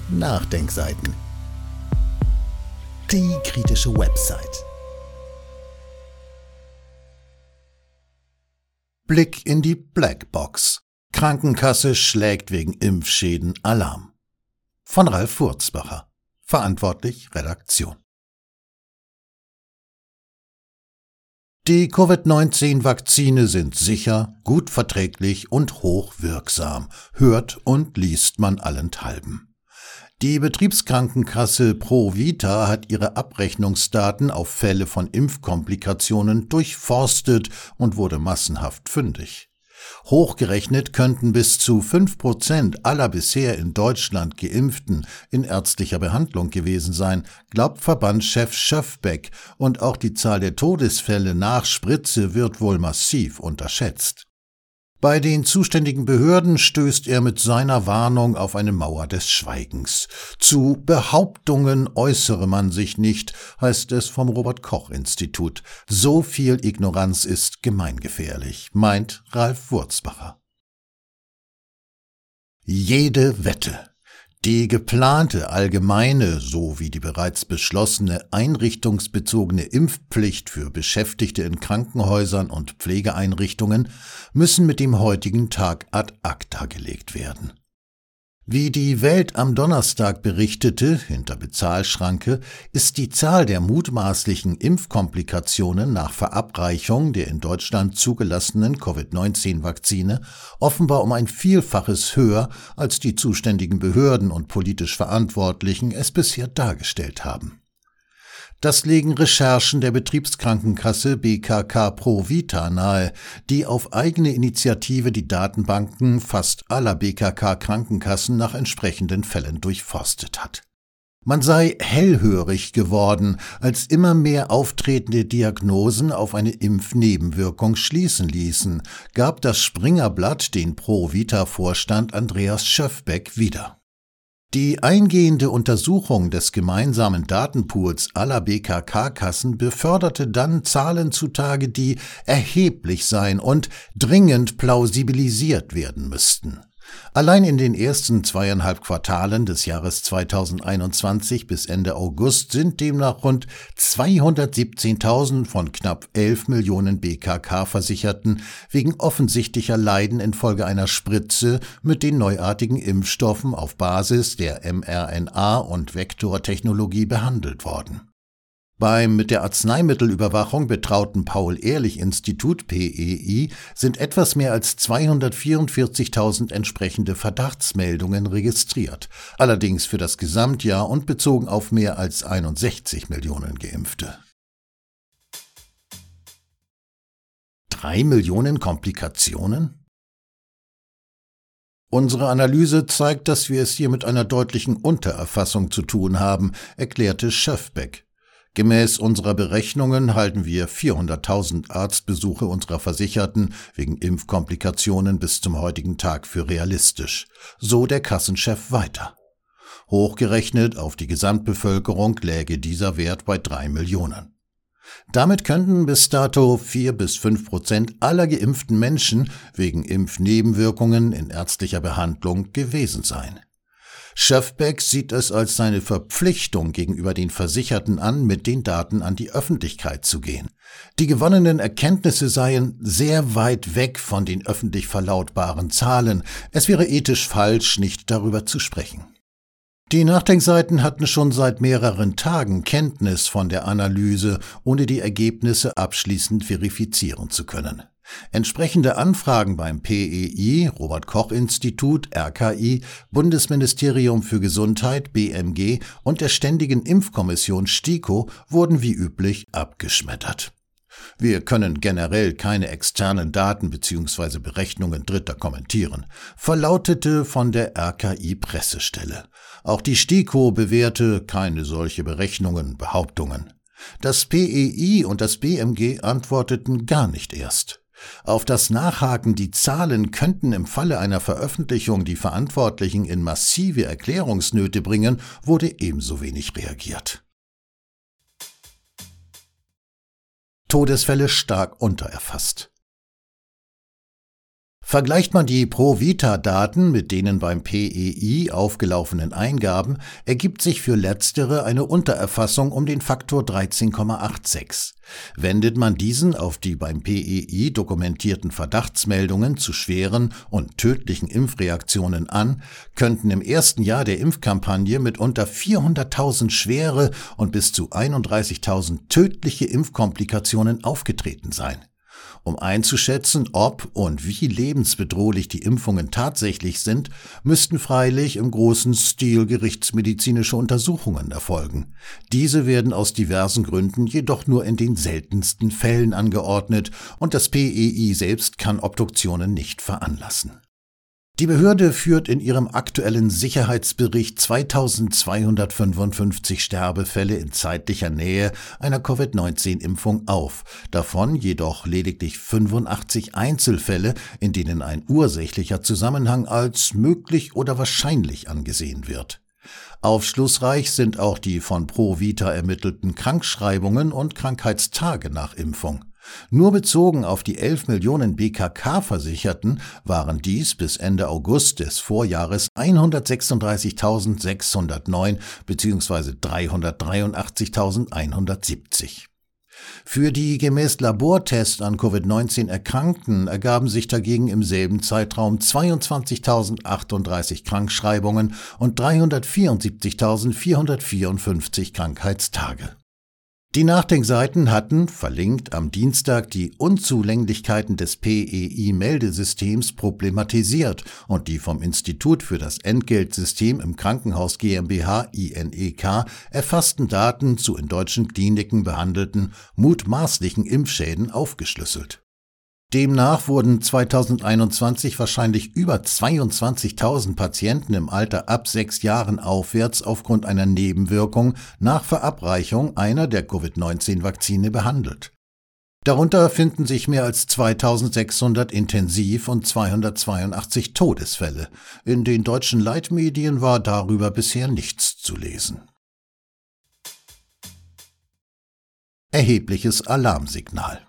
Nachdenkseiten. Die kritische Website. Blick in die Blackbox. Krankenkasse schlägt wegen Impfschäden Alarm. Von Ralf Wurzbacher. Verantwortlich Redaktion. Die Covid-19-Vakzine sind sicher, gut verträglich und hochwirksam, hört und liest man allenthalben. Die Betriebskrankenkasse Pro-Vita hat ihre Abrechnungsdaten auf Fälle von Impfkomplikationen durchforstet und wurde massenhaft fündig. Hochgerechnet könnten bis zu 5% aller bisher in Deutschland Geimpften in ärztlicher Behandlung gewesen sein, glaubt Verbandschef Schöffbeck, und auch die Zahl der Todesfälle nach Spritze wird wohl massiv unterschätzt. Bei den zuständigen Behörden stößt er mit seiner Warnung auf eine Mauer des Schweigens. Zu Behauptungen äußere man sich nicht, heißt es vom Robert-Koch-Institut. So viel Ignoranz ist gemeingefährlich, meint Ralf Wurzbacher. Jede Wette. Die geplante allgemeine sowie die bereits beschlossene einrichtungsbezogene Impfpflicht für Beschäftigte in Krankenhäusern und Pflegeeinrichtungen müssen mit dem heutigen Tag ad acta gelegt werden. Wie die Welt am Donnerstag berichtete, hinter Bezahlschranke, ist die Zahl der mutmaßlichen Impfkomplikationen nach Verabreichung der in Deutschland zugelassenen Covid-19-Vakzine offenbar um ein Vielfaches höher, als die zuständigen Behörden und politisch Verantwortlichen es bisher dargestellt haben. Das legen Recherchen der Betriebskrankenkasse BKK Pro-Vita nahe, die auf eigene Initiative die Datenbanken fast aller BKK-Krankenkassen nach entsprechenden Fällen durchforstet hat. Man sei hellhörig geworden, als immer mehr auftretende Diagnosen auf eine Impfnebenwirkung schließen ließen, gab das Springerblatt den Pro-Vita-Vorstand Andreas Schöffbeck wieder. Die eingehende Untersuchung des gemeinsamen Datenpools aller BKK-Kassen beförderte dann Zahlen zutage, die erheblich seien und dringend plausibilisiert werden müssten. Allein in den ersten 2,5 Quartalen des Jahres 2021 bis Ende August sind demnach rund 217.000 von knapp 11 Millionen BKK-Versicherten wegen offensichtlicher Leiden infolge einer Spritze mit den neuartigen Impfstoffen auf Basis der mRNA- und Vektortechnologie behandelt worden. Beim mit der Arzneimittelüberwachung betrauten Paul-Ehrlich-Institut PEI sind etwas mehr als 244.000 entsprechende Verdachtsmeldungen registriert, allerdings für das Gesamtjahr und bezogen auf mehr als 61 Millionen Geimpfte. 3 Millionen Komplikationen? Unsere Analyse zeigt, dass wir es hier mit einer deutlichen Untererfassung zu tun haben, erklärte Schöffbeck. Gemäß unserer Berechnungen halten wir 400.000 Arztbesuche unserer Versicherten wegen Impfkomplikationen bis zum heutigen Tag für realistisch. So der Kassenchef weiter. Hochgerechnet auf die Gesamtbevölkerung läge dieser Wert bei 3 Millionen. Damit könnten bis dato 4-5% aller geimpften Menschen wegen Impfnebenwirkungen in ärztlicher Behandlung gewesen sein. Schöffbeck sieht es als seine Verpflichtung gegenüber den Versicherten an, mit den Daten an die Öffentlichkeit zu gehen. Die gewonnenen Erkenntnisse seien sehr weit weg von den öffentlich verlautbaren Zahlen. Es wäre ethisch falsch, nicht darüber zu sprechen. Die Nachdenkseiten hatten schon seit mehreren Tagen Kenntnis von der Analyse, ohne die Ergebnisse abschließend verifizieren zu können. Entsprechende Anfragen beim PEI, Robert-Koch-Institut, RKI, Bundesministerium für Gesundheit, BMG und der Ständigen Impfkommission STIKO wurden wie üblich abgeschmettert. Wir können generell keine externen Daten bzw. Berechnungen Dritter kommentieren, verlautete von der RKI-Pressestelle. Auch die STIKO bewährte keine solche Berechnungen, Behauptungen. Das PEI und das BMG antworteten gar nicht erst. Auf das Nachhaken, die Zahlen könnten im Falle einer Veröffentlichung die Verantwortlichen in massive Erklärungsnöte bringen, wurde ebenso wenig reagiert. Todesfälle stark untererfasst. Vergleicht man die Pro-Vita-Daten mit denen beim PEI aufgelaufenen Eingaben, ergibt sich für letztere eine Untererfassung um den Faktor 13,86. Wendet man diesen auf die beim PEI dokumentierten Verdachtsmeldungen zu schweren und tödlichen Impfreaktionen an, könnten im ersten Jahr der Impfkampagne mitunter 400.000 schwere und bis zu 31.000 tödliche Impfkomplikationen aufgetreten sein. Um einzuschätzen, ob und wie lebensbedrohlich die Impfungen tatsächlich sind, müssten freilich im großen Stil gerichtsmedizinische Untersuchungen erfolgen. Diese werden aus diversen Gründen jedoch nur in den seltensten Fällen angeordnet und das PEI selbst kann Obduktionen nicht veranlassen. Die Behörde führt in ihrem aktuellen Sicherheitsbericht 2255 Sterbefälle in zeitlicher Nähe einer Covid-19-Impfung auf, davon jedoch lediglich 85 Einzelfälle, in denen ein ursächlicher Zusammenhang als möglich oder wahrscheinlich angesehen wird. Aufschlussreich sind auch die von Pro-Vita ermittelten Krankschreibungen und Krankheitstage nach Impfung. Nur bezogen auf die 11 Millionen BKK-Versicherten waren dies bis Ende August des Vorjahres 136.609 bzw. 383.170. Für die gemäß Labortest an Covid-19 Erkrankten ergaben sich dagegen im selben Zeitraum 22.038 Krankschreibungen und 374.454 Krankheitstage. Die Nachdenkseiten hatten, verlinkt am Dienstag, die Unzulänglichkeiten des PEI-Meldesystems problematisiert und die vom Institut für das Entgeltsystem im Krankenhaus GmbH INEK erfassten Daten zu in deutschen Kliniken behandelten mutmaßlichen Impfschäden aufgeschlüsselt. Demnach wurden 2021 wahrscheinlich über 22.000 Patienten im Alter ab 6 Jahren aufwärts aufgrund einer Nebenwirkung nach Verabreichung einer der Covid-19-Vakzine behandelt. Darunter finden sich mehr als 2.600 Intensiv- und 282 Todesfälle. In den deutschen Leitmedien war darüber bisher nichts zu lesen. Erhebliches Alarmsignal.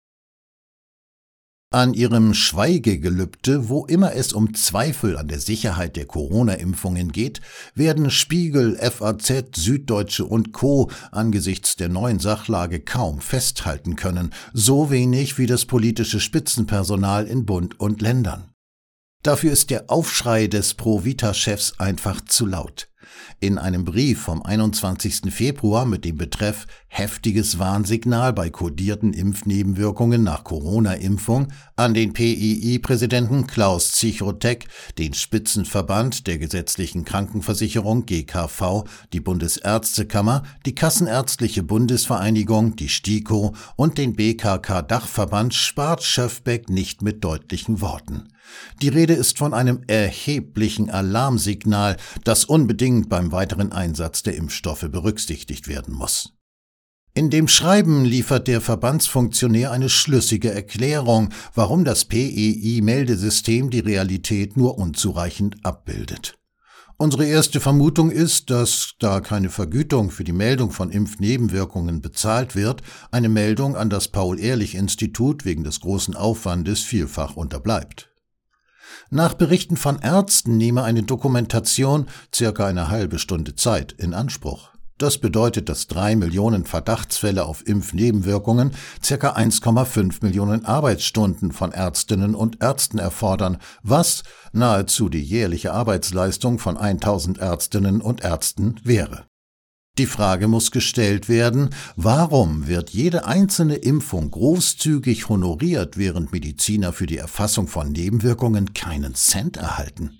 An ihrem Schweigegelübde, wo immer es um Zweifel an der Sicherheit der Corona-Impfungen geht, werden Spiegel, FAZ, Süddeutsche und Co. angesichts der neuen Sachlage kaum festhalten können, so wenig wie das politische Spitzenpersonal in Bund und Ländern. Dafür ist der Aufschrei des Pro-Vita-Chefs einfach zu laut. In einem Brief vom 21. Februar mit dem Betreff »Heftiges Warnsignal bei kodierten Impfnebenwirkungen nach Corona-Impfung« an den PEI-Präsidenten Klaus Zichotek, den Spitzenverband der gesetzlichen Krankenversicherung GKV, die Bundesärztekammer, die Kassenärztliche Bundesvereinigung, die STIKO und den BKK-Dachverband spart Schöfbeck nicht mit deutlichen Worten. Die Rede ist von einem erheblichen Alarmsignal, das unbedingt beim weiteren Einsatz der Impfstoffe berücksichtigt werden muss. In dem Schreiben liefert der Verbandsfunktionär eine schlüssige Erklärung, warum das PEI-Meldesystem die Realität nur unzureichend abbildet. Unsere erste Vermutung ist, dass, da keine Vergütung für die Meldung von Impfnebenwirkungen bezahlt wird, eine Meldung an das Paul-Ehrlich-Institut wegen des großen Aufwandes vielfach unterbleibt. Nach Berichten von Ärzten nehme eine Dokumentation circa eine halbe Stunde Zeit in Anspruch. Das bedeutet, dass 3 Millionen Verdachtsfälle auf Impfnebenwirkungen circa 1,5 Millionen Arbeitsstunden von Ärztinnen und Ärzten erfordern, was nahezu die jährliche Arbeitsleistung von 1000 Ärztinnen und Ärzten wäre. Die Frage muss gestellt werden, warum wird jede einzelne Impfung großzügig honoriert, während Mediziner für die Erfassung von Nebenwirkungen keinen Cent erhalten?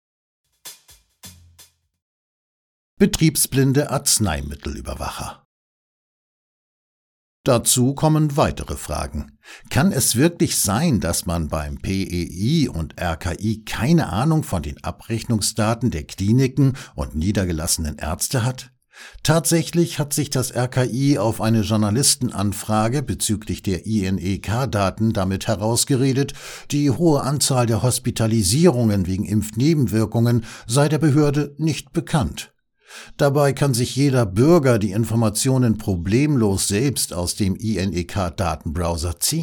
Betriebsblinde Arzneimittelüberwacher. Dazu kommen weitere Fragen. Kann es wirklich sein, dass man beim PEI und RKI keine Ahnung von den Abrechnungsdaten der Kliniken und niedergelassenen Ärzte hat? Tatsächlich hat sich das RKI auf eine Journalistenanfrage bezüglich der INEK-Daten damit herausgeredet, die hohe Anzahl der Hospitalisierungen wegen Impfnebenwirkungen sei der Behörde nicht bekannt. Dabei kann sich jeder Bürger die Informationen problemlos selbst aus dem INEK-Datenbrowser ziehen.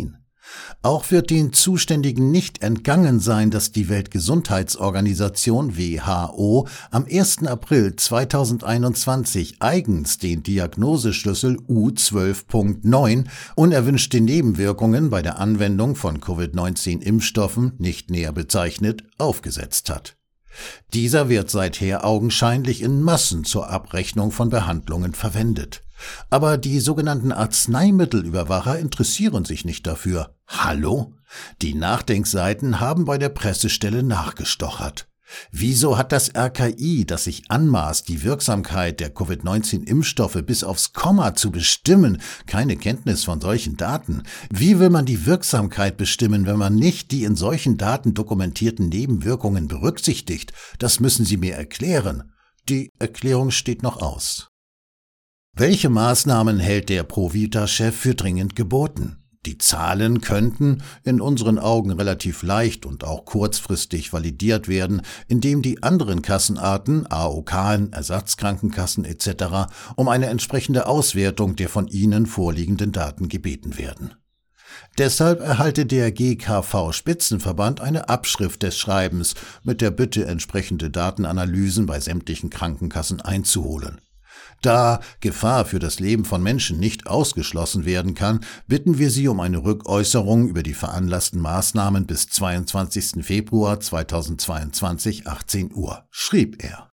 Auch wird den Zuständigen nicht entgangen sein, dass die Weltgesundheitsorganisation WHO am 1. April 2021 eigens den Diagnoseschlüssel U12.9 unerwünschte Nebenwirkungen bei der Anwendung von Covid-19-Impfstoffen, nicht näher bezeichnet, aufgesetzt hat. Dieser wird seither augenscheinlich in Massen zur Abrechnung von Behandlungen verwendet. Aber die sogenannten Arzneimittelüberwacher interessieren sich nicht dafür. Hallo? Die Nachdenkseiten haben bei der Pressestelle nachgestochert. Wieso hat das RKI, das sich anmaßt, die Wirksamkeit der Covid-19-Impfstoffe bis aufs Komma zu bestimmen, keine Kenntnis von solchen Daten? Wie will man die Wirksamkeit bestimmen, wenn man nicht die in solchen Daten dokumentierten Nebenwirkungen berücksichtigt? Das müssen Sie mir erklären. Die Erklärung steht noch aus. Welche Maßnahmen hält der Provita-Chef für dringend geboten? Die Zahlen könnten in unseren Augen relativ leicht und auch kurzfristig validiert werden, indem die anderen Kassenarten, AOK, Ersatzkrankenkassen etc. um eine entsprechende Auswertung der von ihnen vorliegenden Daten gebeten werden. Deshalb erhalte der GKV-Spitzenverband eine Abschrift des Schreibens mit der Bitte, entsprechende Datenanalysen bei sämtlichen Krankenkassen einzuholen. Da Gefahr für das Leben von Menschen nicht ausgeschlossen werden kann, bitten wir Sie um eine Rückäußerung über die veranlassten Maßnahmen bis 22. Februar 2022, 18 Uhr, schrieb er.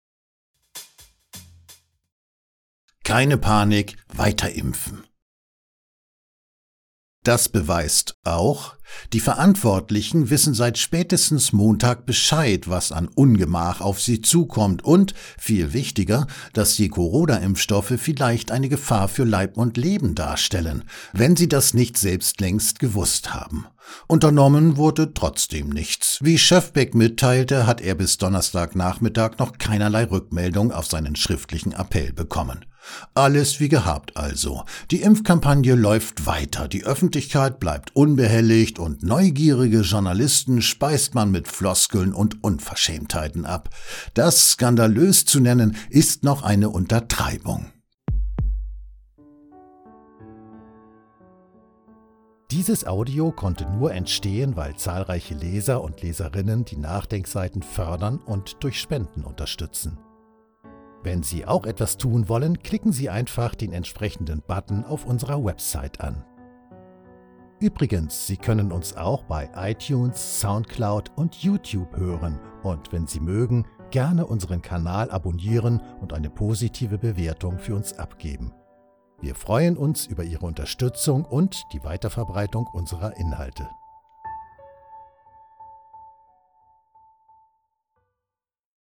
Keine Panik, weiter impfen. Das beweist auch, die Verantwortlichen wissen seit spätestens Montag Bescheid, was an Ungemach auf sie zukommt und, viel wichtiger, dass die Corona-Impfstoffe vielleicht eine Gefahr für Leib und Leben darstellen, wenn sie das nicht selbst längst gewusst haben. Unternommen wurde trotzdem nichts. Wie Schöfbeck mitteilte, hat er bis Donnerstagnachmittag noch keinerlei Rückmeldung auf seinen schriftlichen Appell bekommen. Alles wie gehabt also. Die Impfkampagne läuft weiter, die Öffentlichkeit bleibt unbehelligt und neugierige Journalisten speist man mit Floskeln und Unverschämtheiten ab. Das skandalös zu nennen, ist noch eine Untertreibung. Dieses Audio konnte nur entstehen, weil zahlreiche Leser und Leserinnen die Nachdenkseiten fördern und durch Spenden unterstützen. Wenn Sie auch etwas tun wollen, klicken Sie einfach den entsprechenden Button auf unserer Website an. Übrigens, Sie können uns auch bei iTunes, Soundcloud und YouTube hören und wenn Sie mögen, gerne unseren Kanal abonnieren und eine positive Bewertung für uns abgeben. Wir freuen uns über Ihre Unterstützung und die Weiterverbreitung unserer Inhalte.